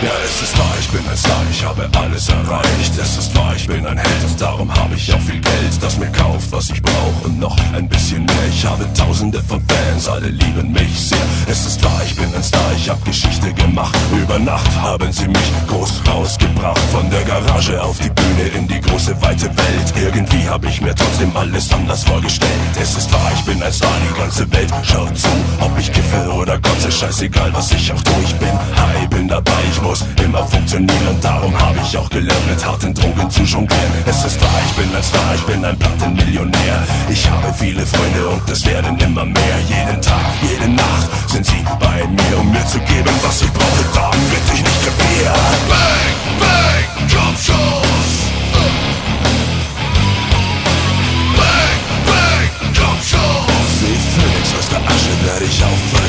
Ja, es ist wahr, ich bin ein Star, ich habe alles erreicht. Es ist wahr, ich bin ein Held und darum habe ich auch viel Geld, das mir kauft, was ich brauche und noch ein bisschen mehr. Ich habe tausende von Fans, alle lieben mich sehr. Es ist wahr, ich bin ein Star, ich hab Geschichte gemacht. Über Nacht haben sie mich groß rausgebracht. Von der Garage auf die Bühne in die große weite Welt. Irgendwie hab ich mir trotzdem alles anders vorgestellt. Es ist wahr, ich bin ein Star, die ganze Welt schaut zu. Ob ich kiffe oder kotze, scheißegal was ich auch tue. Ich bin high, bin dabei, ich muss immer funktionieren. Und darum habe ich auch gelernt, mit harten Drogen zu jonglieren. Es ist wahr, ich bin ein Star, ich bin ein Plattenmillionär. Ich habe viele Freunde und es werden immer mehr. Jeden Tag, jede Nacht sind sie bei mir, um mir zu geben, was ich brauche, damit ich nicht kapiere. Bang, bang, Drum-Shows. Bang, bang, Drum-Shows. Wie Phönix aus der Asche werde ich aufwachen.